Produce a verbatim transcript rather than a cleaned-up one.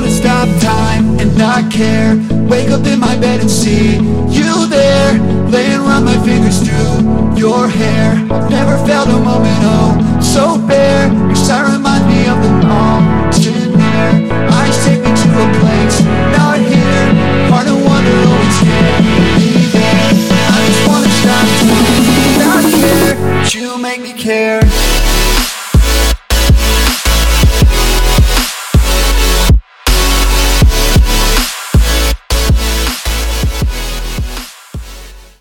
to stop time and not care. Wake up in my bed and see you there, laying around my fingers through your hair. Never felt a moment, oh, so bare.